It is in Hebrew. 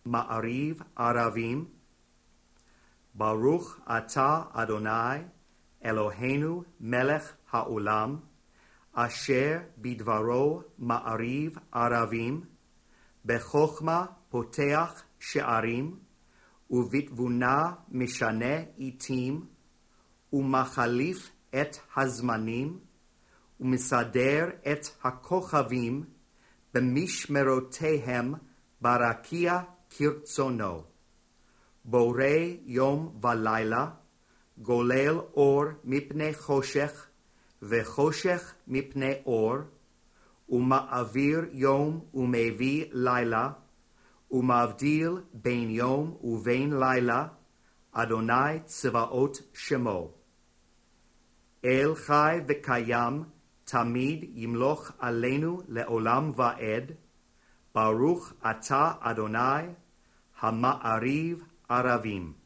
מעריב ערבים. ברוך אתה אדוני אלוהינו מלך העולם, אשר בדברו מעריב ערבים, בחוכמה פותח שערים, ובתבונה משנה עתים, ומחליף את הזמנים, ומסדר את הכוכבים במשמרותיהם ברקיע כרצונו. בורא יום ולילה, גולל אור מפני חושך, וחושך מפני אור, ומעביר יום ומביא לילה, ומבדיל בין יום ובין לילה, אדוני צבאות שמו. אל חי וקיים, תמיד ימלוך עלינו לעולם ועד. ברוך אתה אדוני המעריב ערבים.